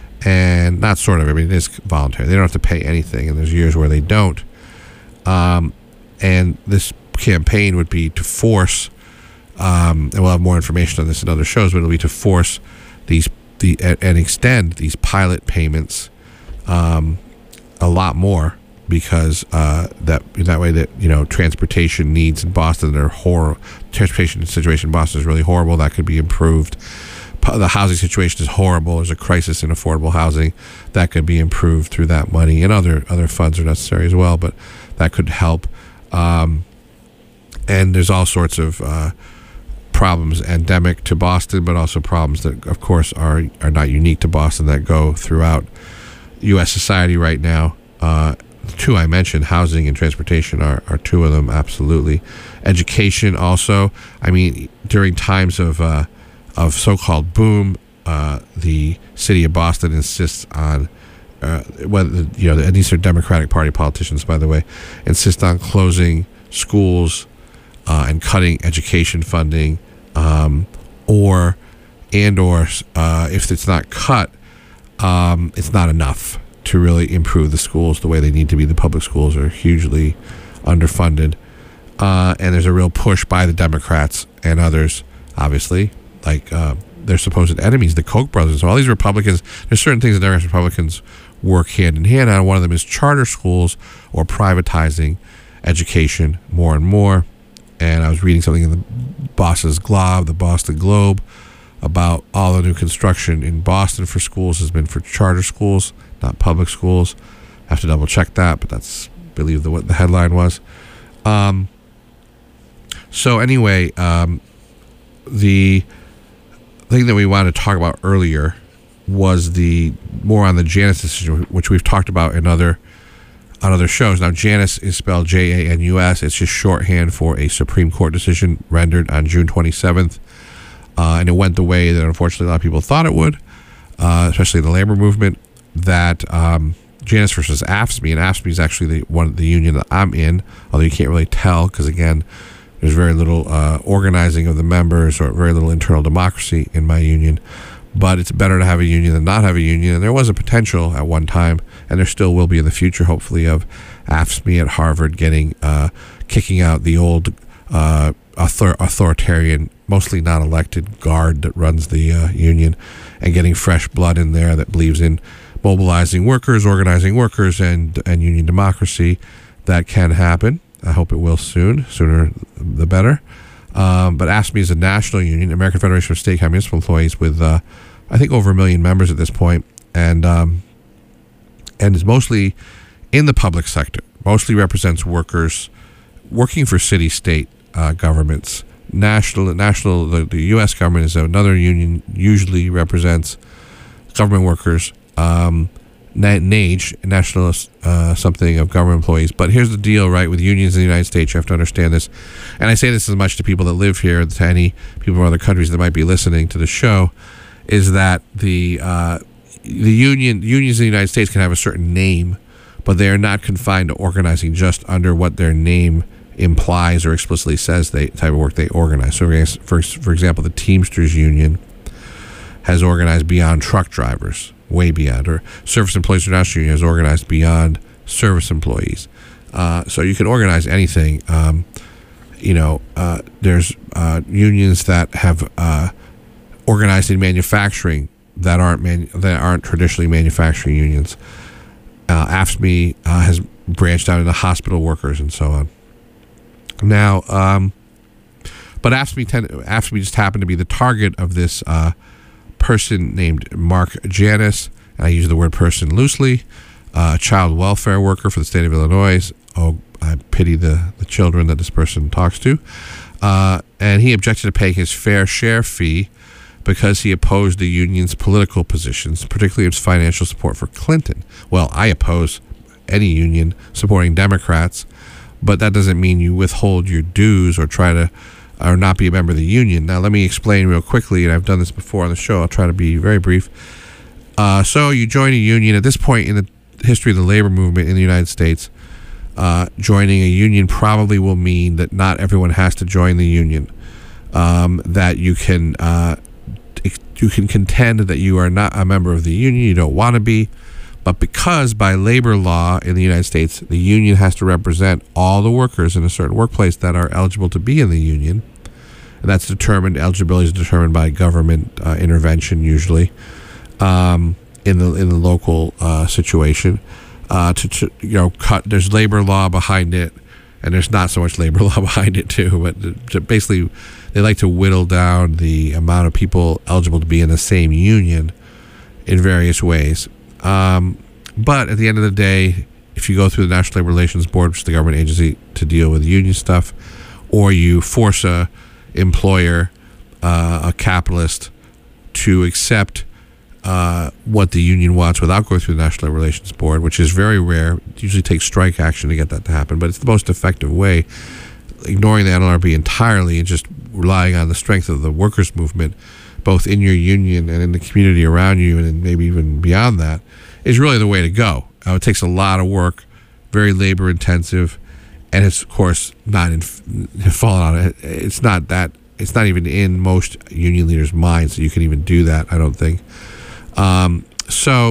Speaker 1: And not sort of, I mean, it is voluntary. They don't have to pay anything, and there's years where they don't. Um, and this campaign would be to force Um, and we'll have more information on this in other shows, but it'll be to force these the and extend these pilot payments um, a lot more, because uh, that that way that you know transportation needs in Boston are horrible. Transportation situation in Boston is really horrible. That could be improved. The housing situation is horrible. There's a crisis in affordable housing. That could be improved through that money, and other other funds are necessary as well. But that could help. Um, and there's all sorts of uh, problems endemic to Boston, but also problems that, of course, are are not unique to Boston, that go throughout U S society right now. Uh, two I mentioned, housing and transportation, are, are two of them, absolutely. Education also. I mean, during times of uh, of so-called boom, uh, the city of Boston insists on uh, whether you know, and these are Democratic Party politicians, by the way, insist on closing schools uh, and cutting education funding. Um, or and or uh, if it's not cut, um, it's not enough to really improve the schools the way they need to be. The public schools are hugely underfunded, uh, and there's a real push by the Democrats and others, obviously, like uh, their supposed enemies, the Koch brothers. So all these Republicans, there's certain things that Democrats and Republicans work hand in hand on. One of them is charter schools or privatizing education more and more. And I was reading something in the Boston's Globe, the Boston Globe, about all the new construction in Boston for schools has been for charter schools, not public schools. I have to double check that, but that's, I believe, the, what the headline was. Um, so anyway, um, the thing that we wanted to talk about earlier was the more on the Janus decision, which we've talked about in other on other shows. Now, Janus is spelled J A N U S. It's just shorthand for a Supreme Court decision rendered on June twenty-seventh. Uh, and it went the way that unfortunately a lot of people thought it would, uh, especially the labor movement, that um, Janus versus AFSCME, and AFSCME is actually the one the union that I'm in, although you can't really tell because, again, there's very little uh, organizing of the members or very little internal democracy in my union. But it's better to have a union than not have a union. And there was a potential at one time, and there still will be in the future, hopefully, of AFSCME at Harvard getting, uh, kicking out the old uh, author- authoritarian, mostly non-elected guard that runs the uh, union, and getting fresh blood in there that believes in mobilizing workers, organizing workers, and, and union democracy. That can happen. I hope it will soon, sooner the better. Um, but AFSCME is a national union, American Federation of State Municipal Employees, with uh, I think over a million members at this point, and um, and is mostly in the public sector. Mostly represents workers working for city-state uh, governments. National, national, the, the U S government is another union. Usually represents government workers. Um, N A G E, National uh, something of Government Employees. But here's the deal, right? With unions in the United States, you have to understand this. And I say this as much to people that live here, to any people from other countries that might be listening to the show, is that the uh, the union unions in the United States can have a certain name, but they are not confined to organizing just under what their name implies or explicitly says they type of work they organize. So, for for example, the Teamsters Union has organized beyond truck drivers. Way beyond, or Service Employees International Union is organized beyond service employees. Uh, so you can organize anything. Um, you know, uh, there's uh, unions that have uh, organized in manufacturing that aren't manu- that aren't traditionally manufacturing unions. Uh, AFSCME uh, has branched out into hospital workers and so on. Now, um, but AFSCME, tend- AFSCME just happened to be the target of this Uh, person named Mark Janus. I use the word person loosely, uh, a child welfare worker for the state of Illinois. Oh, I pity the, the children that this person talks to. Uh, and he objected to paying his fair share fee because he opposed the union's political positions, particularly its financial support for Clinton. Well, I oppose any union supporting Democrats, but that doesn't mean you withhold your dues or try to or not be a member of the union. Now, let me explain real quickly, and I've done this before on the show. I'll try to be very brief. Uh, so you join a union. At this point in the history of the labor movement in the United States, uh, joining a union probably will mean that not everyone has to join the union. Um, that you can uh, you can contend that you are not a member of the union, you don't want to be, but because by labor law in the United States, the union has to represent all the workers in a certain workplace that are eligible to be in the union, and that's determined, eligibility is determined by government uh, intervention usually um, in the in the local uh, situation. Uh, to, to you know, cut. There's labor law behind it, and there's not so much labor law behind it too. But to, to basically, they like to whittle down the amount of people eligible to be in the same union in various ways. Um, but at the end of the day, if you go through the National Labor Relations Board, which is the government agency to deal with union stuff, or you force a employer, uh, a capitalist, to accept uh, what the union wants without going through the National Labor Relations Board, which is very rare. It usually takes strike action to get that to happen, but it's the most effective way. Ignoring the N L R B entirely and just relying on the strength of the workers' movement, both in your union and in the community around you, and maybe even beyond that, is really the way to go. Uh, it takes a lot of work, very labor intensive, and it's of course not in fallen on it. It's not that. It's not even in most union leaders' minds that you can even do that. I don't think. Um, so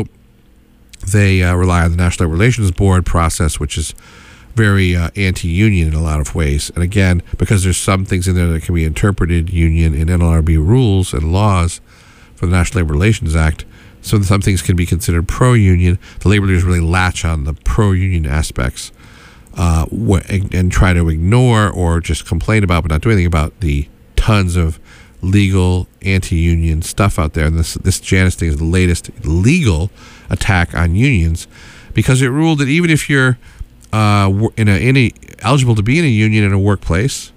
Speaker 1: they uh, rely on the National Labor Relations Board process, which is very uh, anti-union in a lot of ways. And again, because there's some things in there that can be interpreted union in N L R B rules and laws for the National Labor Relations Act, so some things can be considered pro-union. The labor leaders really latch on the pro-union aspects uh, and, and try to ignore or just complain about, but not do anything about the tons of legal anti-union stuff out there. And this, this Janus thing is the latest legal attack on unions, because it ruled that even if you're Uh, in a, in a eligible to be in a union in a workplace,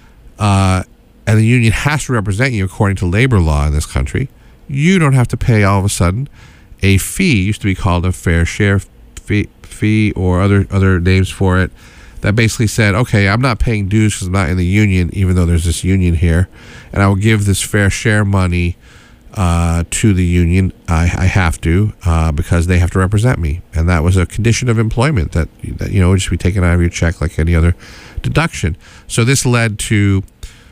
Speaker 1: uh, and the union has to represent you according to labor law in this country, you don't have to pay all of a sudden a fee. It used to be called a fair share fee, fee or other other names for it, that basically said, okay, I'm not paying dues because I'm not in the union, even though there's this union here, and I will give this fair share money uh, to the union. I, I have to uh, because they have to represent me, and that was a condition of employment that, that you know would just be taken out of your check like any other deduction. So this led to,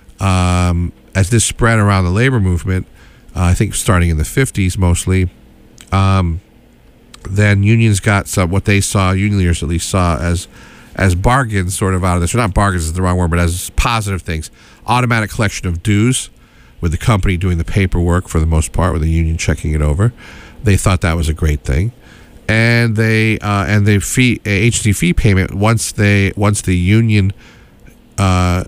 Speaker 1: um, as this spread around the labor movement, uh, I think starting in the fifties mostly, um, then unions got some what they saw, union leaders at least saw as as bargains sort of out of this, or not bargains is the wrong word, but as positive things. Automatic collection of dues, with the company doing the paperwork for the most part, with the union checking it over. They thought that was a great thing. And they uh, and the fee agency fee payment, once they once the union uh,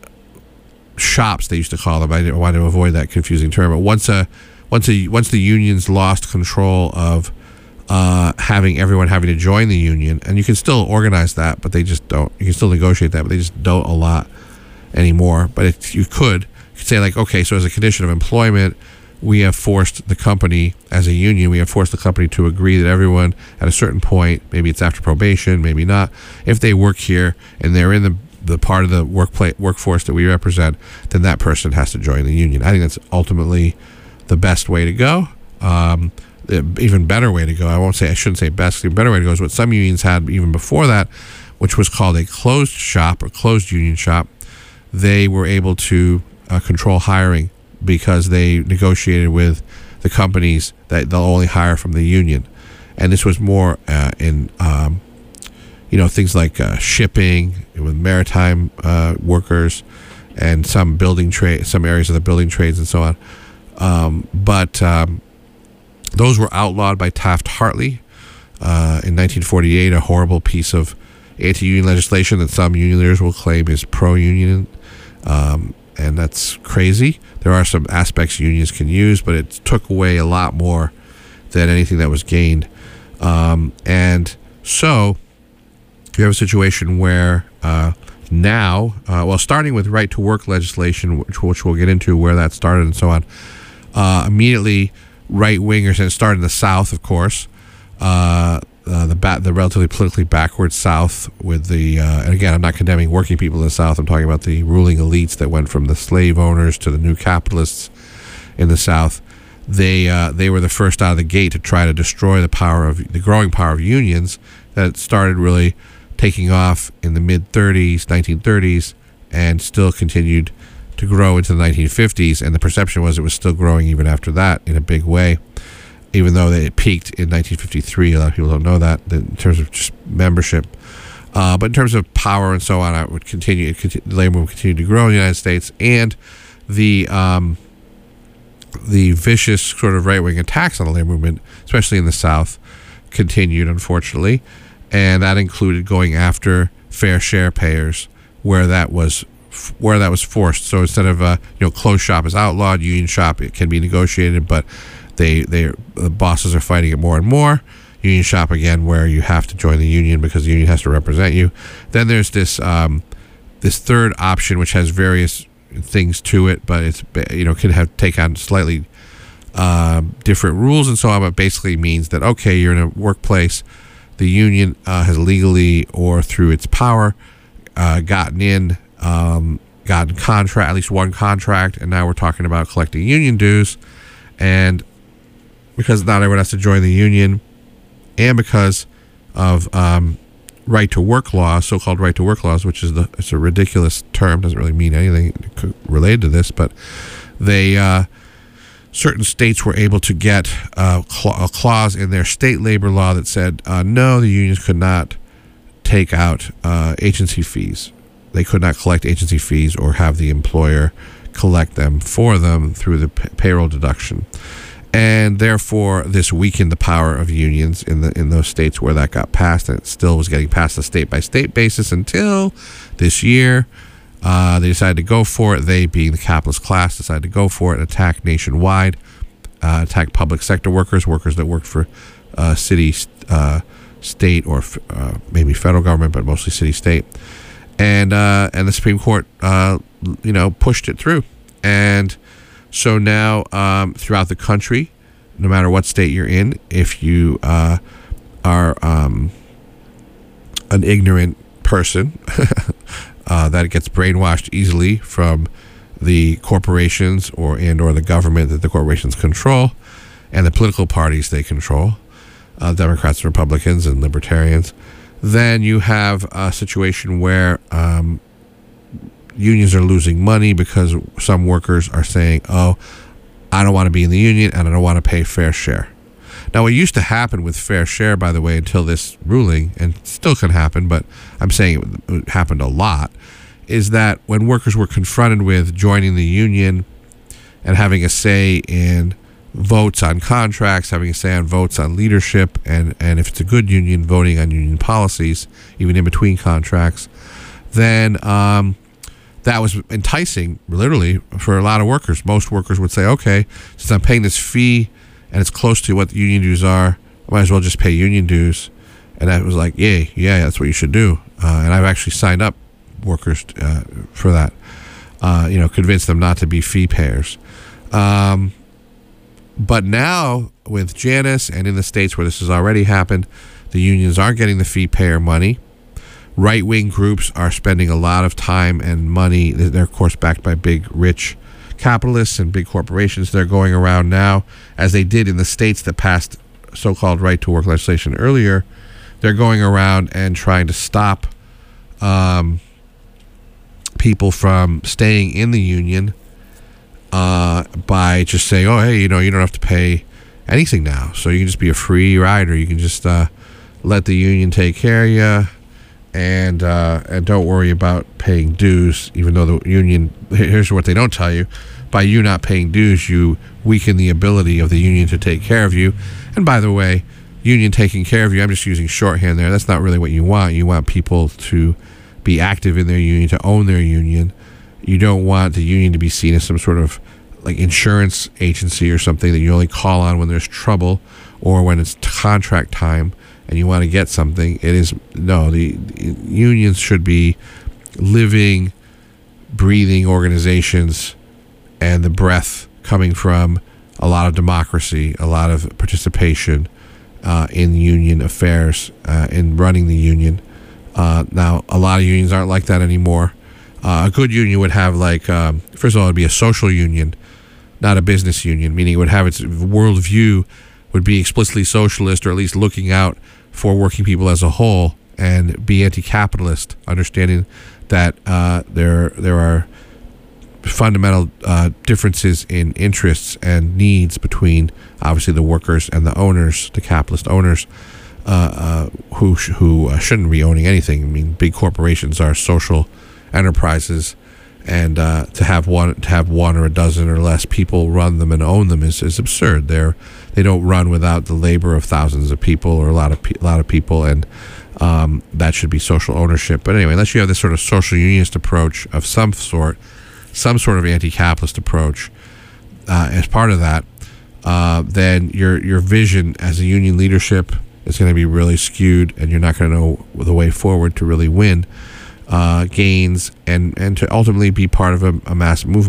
Speaker 1: shops, they used to call them. I didn't want to avoid that confusing term, but once a once a once the unions lost control of Uh, having everyone having to join the union, and you can still organize that, but they just don't. You can still negotiate that, but they just don't a lot anymore. But if you could, you could say like, okay, so as a condition of employment, we have forced the company, as a union, we have forced the company to agree that everyone at a certain point, maybe it's after probation, maybe not, if they work here and they're in the the part of the workplace workforce that we represent, then that person has to join the union. I think that's ultimately the best way to go. Um, even better way to go. I won't say, I shouldn't say best, the better way to go is what some unions had even before that, which was called a closed shop or closed union shop. They were able to uh, control hiring because they negotiated with the companies that they'll only hire from the union. And this was more uh, in, um, you know, things like uh, shipping, with maritime uh, workers and some building trade, some areas of the building trades and so on. Um, but, um, those were outlawed by Taft-Hartley uh, in nineteen forty-eight, a horrible piece of anti-union legislation that some union leaders will claim is pro-union, um, and that's crazy. There are some aspects unions can use, but it took away a lot more than anything that was gained. Um, and so you have a situation where uh, now, uh, well, starting with right-to-work legislation, which, which we'll get into where that started and so on, uh, immediately right-wingers, and it started in the South, of course, uh, uh, the ba- the relatively politically backward South with the, uh, and again, I'm not condemning working people in the South, I'm talking about the ruling elites that went from the slave owners to the new capitalists in the South. They uh, they were the first out of the gate to try to destroy the power of, the growing power of unions that started really taking off in the mid-thirties, nineteen thirties, and still continued to grow into the nineteen fifties, and the perception was it was still growing even after that in a big way, even though it peaked in nineteen fifty-three. A lot of people don't know that in terms of just membership. Uh, but in terms of power and so on, it would continue, the labor movement continued to grow in the United States, and the um, the vicious sort of right-wing attacks on the labor movement, especially in the South, continued, unfortunately, and that included going after fair share payers where that was where that was forced. So instead of uh, you know, closed shop is outlawed, union shop, it can be negotiated, but they they the bosses are fighting it more and more. Union shop again, where you have to join the union because the union has to represent you. Then there's this um, this third option, which has various things to it, but it's, you know, can have take on slightly uh, different rules and so on. But basically means that, okay, you're in a workplace, the union uh, has legally or through its power uh, gotten in. Um, gotten contract, at least one contract, and now we're talking about collecting union dues. And because not everyone has to join the union, and because of um, right-to-work laws, so-called right-to-work laws, which is the it's a ridiculous term, doesn't really mean anything related to this, but they uh, certain states were able to get uh, a clause in their state labor law that said uh, no, the unions could not take out uh, agency fees. They could not collect agency fees or have the employer collect them for them through the p- payroll deduction. And therefore, this weakened the power of unions in the in those states where that got passed, and it still was getting passed on a state-by-state basis until this year. Uh, they decided to go for it. They, being the capitalist class, decided to go for it and attack nationwide, uh, attack public sector workers, workers that worked for uh, city, uh, state, or uh, maybe federal government, but mostly city-state. And uh, and the Supreme Court, uh, you know, pushed it through. And so now um, throughout the country, no matter what state you're in, if you uh, are um, an ignorant person uh, that gets brainwashed easily from the corporations or and or the government that the corporations control and the political parties they control, uh, Democrats, Republicans, and Libertarians, then you have a situation where um, unions are losing money because some workers are saying, oh, I don't want to be in the union and I don't want to pay fair share. Now, what used to happen with fair share, by the way, until this ruling, and still can happen, but I'm saying it happened a lot, is that when workers were confronted with joining the union and having a say in votes on contracts, having a say on votes on leadership, and, and if it's a good union, voting on union policies, even in between contracts, then um, that was enticing, literally, for a lot of workers. Most workers would say, okay, since I'm paying this fee and it's close to what the union dues are, I might as well just pay union dues. And I was like, yeah, yeah, that's what you should do. Uh, and I've actually signed up workers uh, for that, uh, you know, convince them not to be fee payers. Um, but now with Janus and in the states where this has already happened, the unions aren't getting the fee payer money. Right-wing groups are spending a lot of time and money. They're, of course, backed by big, rich capitalists and big corporations. They're going around now, as they did in the states that passed so-called right-to-work legislation earlier. They're going around and trying to stop um, people from staying in the union uh, by just saying, oh, hey, you know, you don't have to pay anything now. So you can just be a free rider. You can just uh, let the union take care of you, and uh, and don't worry about paying dues, even though the union, here's what they don't tell you, by you not paying dues, you weaken the ability of the union to take care of you. And by the way, union taking care of you, I'm just using shorthand there, that's not really what you want. You want people to be active in their union, to own their union. You don't want the union to be seen as some sort of like insurance agency or something that you only call on when there's trouble or when it's contract time and you want to get something. It is, no, the, the unions should be living, breathing organizations, and the breath coming from a lot of democracy, a lot of participation uh, in union affairs, uh, in running the union. Uh, now, a lot of unions aren't like that anymore. Uh, a good union would have, like, um, first of all, it would be a social union, not a business union, meaning it would have its worldview would be explicitly socialist, or at least looking out for working people as a whole, and be anti-capitalist, understanding that uh, there there are fundamental uh, differences in interests and needs between, obviously, the workers and the owners, the capitalist owners, uh, uh, who sh- who uh, shouldn't be owning anything. I mean, big corporations are social enterprises, and uh, to have one to have one or a dozen or less people run them and own them is, is absurd. They're they don't run without the labor of thousands of people or a lot of pe- a lot of people, and um, that should be social ownership. But anyway, unless you have this sort of social unionist approach of some sort, some sort of anti-capitalist approach uh, as part of that, uh, then your your vision as a union leadership is going to be really skewed, and you're not going to know the way forward to really win uh, gains and and to ultimately be part of a, a mass movement.